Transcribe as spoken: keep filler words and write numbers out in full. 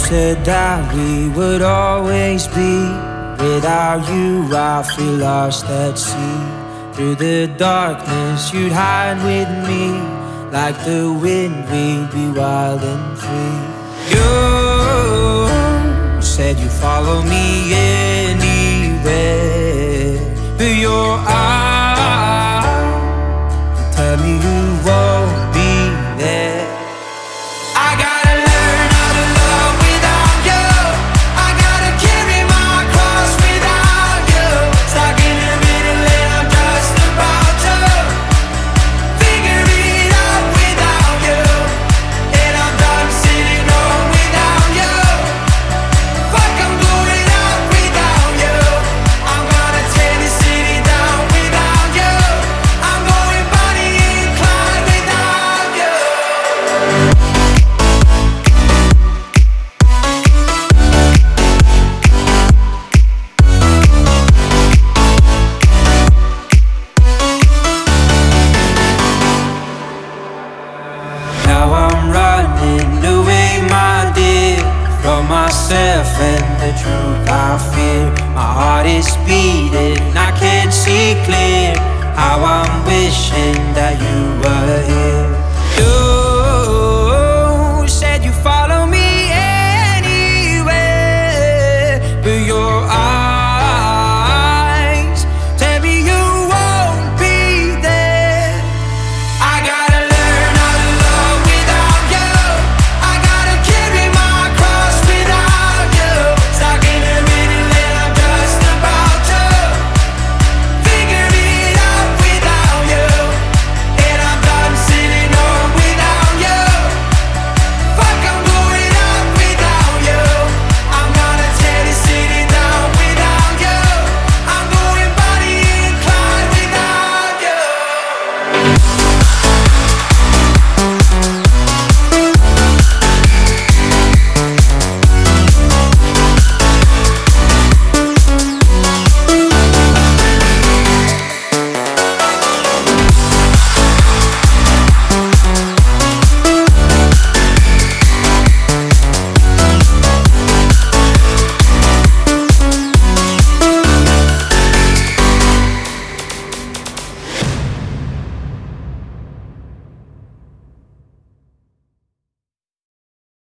said that we would always be. Without you I feel lost at sea. Through the darkness you'd hide with me. Like the wind we'd be wild and free. You said you'd follow me anywhere, but your eyes tell me you won't be there. I gotta learn how to love without you. I gotta carry my cross without you. Stuck in the middle and I'm just about to figure it out without you. And I'm done sitting home without you. Fuck, I'm going out without you. I'm gonna tear the city down without you. I'm going Bonnie and Clyde without you. Now I'm running away, my dear, from myself and the truth I fear. My heart is beating, I can't see clear. How I'm wishing that you were here.